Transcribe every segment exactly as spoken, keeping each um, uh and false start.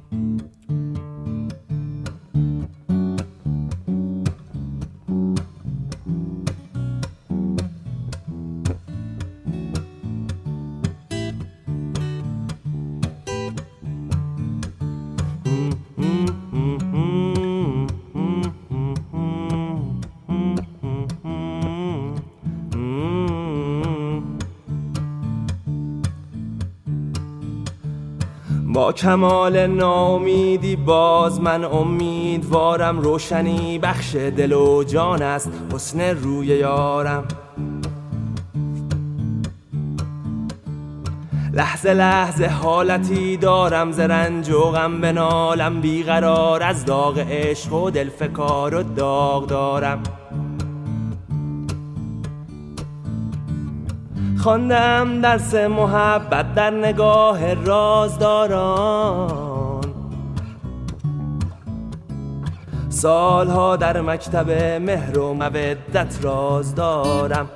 با کمال ناامیدی باز من امیدوارم، روشنی بخش دل و جان است حسن روی یارم. لحظه لحظه حالتی دارم ز رنج و غم بنالم، بیقرار از داغ عشق و دل فکار و داغ دارم. خواندم درس محبت در نگاه رازداران، سالها در مکتب مهر و مودت راز دارم.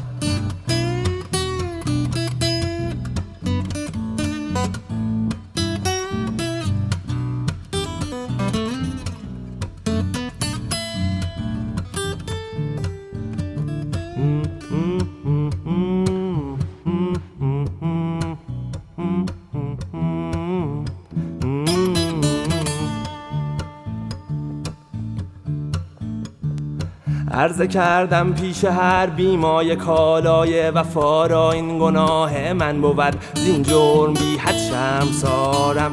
عرضه کردم پیش هر بیمای کالای وفا را، این گناه من بود زین جرم بی حد شرمسارم.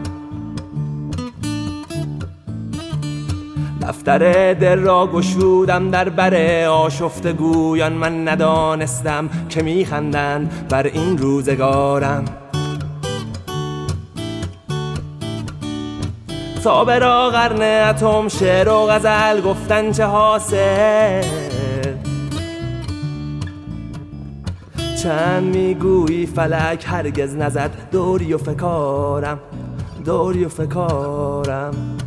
دفتر دل را گشودم در بر آشفته گویان، من ندانستم که میخندند بر این روزگارم. صابرا قرن اتم شعر و غزل گفتن چه حاصل، چند میگویی فلک هرگز نزد دوری و فکارم، دوری و فکارم.